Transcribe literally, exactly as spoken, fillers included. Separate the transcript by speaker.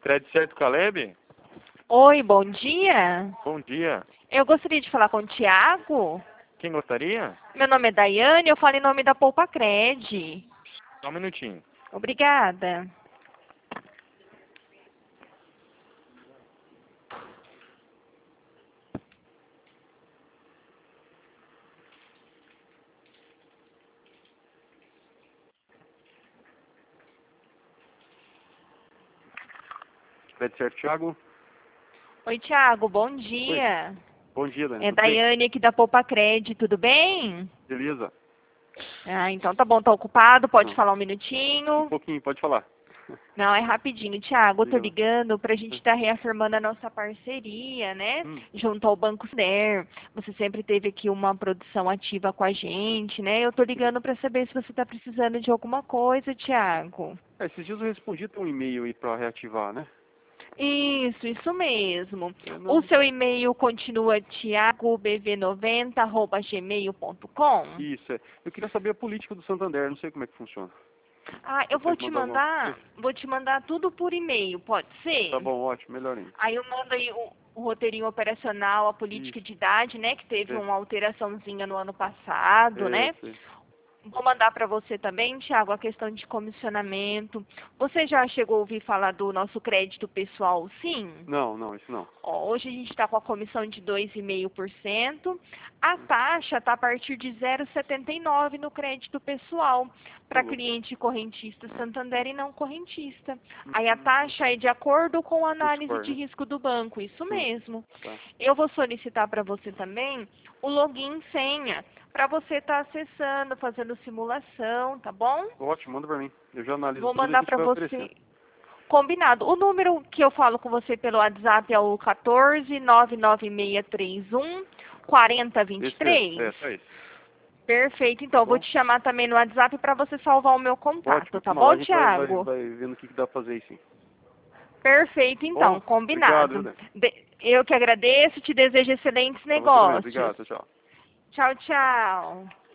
Speaker 1: Crédito Certo Caleb?
Speaker 2: Oi, bom dia.
Speaker 1: Bom dia.
Speaker 2: Eu gostaria de falar com o Tiago.
Speaker 1: Quem gostaria?
Speaker 2: Meu nome é Daiane, eu falo em nome da Poupa Cred.
Speaker 1: Só um minutinho.
Speaker 2: Obrigada.
Speaker 1: Crédito Certo Thiago?
Speaker 2: Oi, Tiago, bom dia.
Speaker 1: Bom dia, Dani.
Speaker 2: É
Speaker 1: Tudo bem?
Speaker 2: Daiane aqui da Poupa Cred, tudo bem?
Speaker 1: Beleza?
Speaker 2: Ah, então tá bom, tá ocupado, pode
Speaker 1: Não.
Speaker 2: falar um
Speaker 1: Um
Speaker 2: minutinho.
Speaker 1: pouquinho, pode falar.
Speaker 2: Não, é rapidinho, Tiago, eu tô
Speaker 1: Diga lá.
Speaker 2: ligando pra gente estar reafirmando a nossa parceria, né,
Speaker 1: Hum.
Speaker 2: junto ao Banco Santander. Você sempre teve aqui uma produção ativa com a gente, né? Eu tô ligando pra saber se você tá precisando de alguma coisa, Tiago.
Speaker 1: É, esses dias eu respondi um e-mail aí pra reativar, né?
Speaker 2: Isso, isso mesmo.
Speaker 1: Eu não...
Speaker 2: O seu e-mail continua tiago b v noventa arroba gmail ponto com?
Speaker 1: Isso, é. Eu queria saber a política do Santander, não sei como é que funciona.
Speaker 2: Ah, eu
Speaker 1: Você
Speaker 2: vou te
Speaker 1: manda alguma
Speaker 2: mandar,
Speaker 1: coisa?
Speaker 2: vou te mandar tudo por e-mail, pode ser?
Speaker 1: Tá bom, ótimo, melhor ainda.
Speaker 2: Aí eu mando aí o, o roteirinho operacional, a política
Speaker 1: Isso.
Speaker 2: de idade, né, que teve
Speaker 1: É,
Speaker 2: uma alteraçãozinha no ano passado,
Speaker 1: é,
Speaker 2: né?
Speaker 1: sei.
Speaker 2: Vou mandar para você também, Tiago, a questão de comissionamento. Você já chegou a ouvir falar do nosso crédito pessoal, sim?
Speaker 1: Não, não, isso não.
Speaker 2: Ó, hoje a gente está com a comissão de dois vírgula cinco por cento. A taxa está a partir de zero vírgula setenta e nove no crédito pessoal
Speaker 1: Tô
Speaker 2: para
Speaker 1: louco.
Speaker 2: cliente correntista Santander e não correntista. Aí a
Speaker 1: Hum,
Speaker 2: taxa é de acordo com a
Speaker 1: o
Speaker 2: análise
Speaker 1: score,
Speaker 2: de
Speaker 1: né?
Speaker 2: risco do banco, isso
Speaker 1: Sim,
Speaker 2: mesmo.
Speaker 1: tá.
Speaker 2: Eu vou solicitar para você também o login e senha para você estar acessando, fazendo simulação, tá bom?
Speaker 1: Ótimo, manda pra mim. Eu já analiso
Speaker 2: Vou
Speaker 1: tudo e a
Speaker 2: mandar
Speaker 1: gente
Speaker 2: para
Speaker 1: vai oferecendo.
Speaker 2: você. Combinado. O número que eu falo com você pelo WhatsApp é o quatorze, nove nove seis três um, quatro zero dois
Speaker 1: Esse mesmo,
Speaker 2: três.
Speaker 1: é, só esse.
Speaker 2: Perfeito.
Speaker 1: Tá
Speaker 2: Então, eu vou
Speaker 1: bom?
Speaker 2: te chamar também no WhatsApp para você salvar o meu
Speaker 1: Ótimo.
Speaker 2: contato, tá
Speaker 1: Uma hora
Speaker 2: bom,
Speaker 1: a gente vai, vai,
Speaker 2: Tiago?
Speaker 1: vai vendo o que, que dá pra fazer aí, sim.
Speaker 2: Perfeito,
Speaker 1: Bom,
Speaker 2: então.
Speaker 1: obrigado, viu,
Speaker 2: Combinado.
Speaker 1: Dani?
Speaker 2: De- Eu que agradeço, te desejo excelentes
Speaker 1: Pra você também.
Speaker 2: negócios.
Speaker 1: Obrigado, tchau, tchau.
Speaker 2: Tchau, tchau.